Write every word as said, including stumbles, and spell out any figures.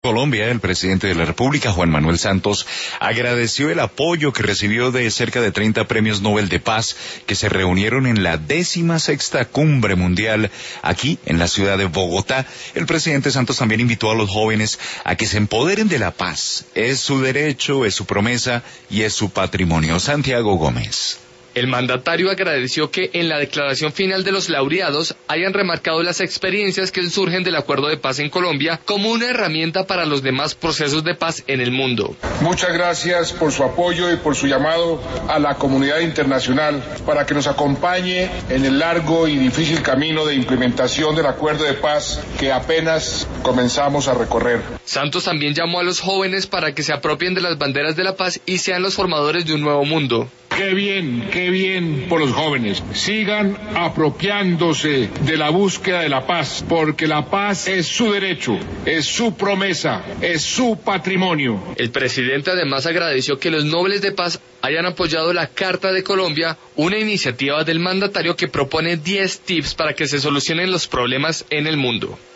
Colombia, el presidente de la República, Juan Manuel Santos, agradeció el apoyo que recibió de cerca de treinta premios Nobel de Paz que se reunieron en la décima sexta cumbre mundial aquí en la ciudad de Bogotá. El presidente Santos también invitó a los jóvenes a que se empoderen de la paz. Es su derecho, es su promesa y es su patrimonio. Santiago Gómez. El mandatario agradeció que en la declaración final de los laureados hayan remarcado las experiencias que surgen del acuerdo de paz en Colombia como una herramienta para los demás procesos de paz en el mundo. Muchas gracias por su apoyo y por su llamado a la comunidad internacional para que nos acompañe en el largo y difícil camino de implementación del acuerdo de paz que apenas comenzamos a recorrer. Santos también llamó a los jóvenes para que se apropien de las banderas de la paz y sean los formadores de un nuevo mundo. Qué bien, qué bien por los jóvenes. Sigan apropiándose de la búsqueda de la paz, porque la paz es su derecho, es su promesa, es su patrimonio. El presidente además agradeció que los nobles de paz hayan apoyado la Carta de Colombia, una iniciativa del mandatario que propone diez tips para que se solucionen los problemas en el mundo.